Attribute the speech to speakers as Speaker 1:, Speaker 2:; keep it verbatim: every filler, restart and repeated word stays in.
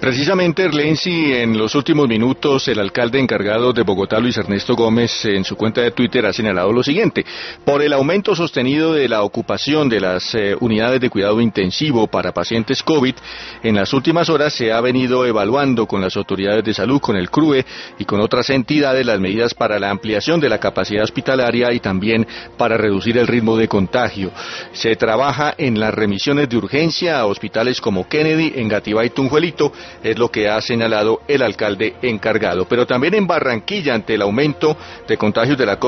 Speaker 1: Precisamente, Erlensi, en los últimos minutos, el alcalde encargado de Bogotá, Luis Ernesto Gómez, en su cuenta de Twitter ha señalado lo siguiente: por el aumento sostenido de la ocupación de las eh, unidades de cuidado intensivo para pacientes COVID, en las últimas horas se ha venido evaluando con las autoridades de salud, con el C R U E y con otras entidades las medidas para la ampliación de la capacidad hospitalaria y también para reducir el ritmo de contagio. Se trabaja en las remisiones de urgencia a hospitales como Kennedy, Engativá y Tunjuelito, es lo que ha señalado el alcalde encargado. Pero también en Barranquilla, ante el aumento de contagios de la COVID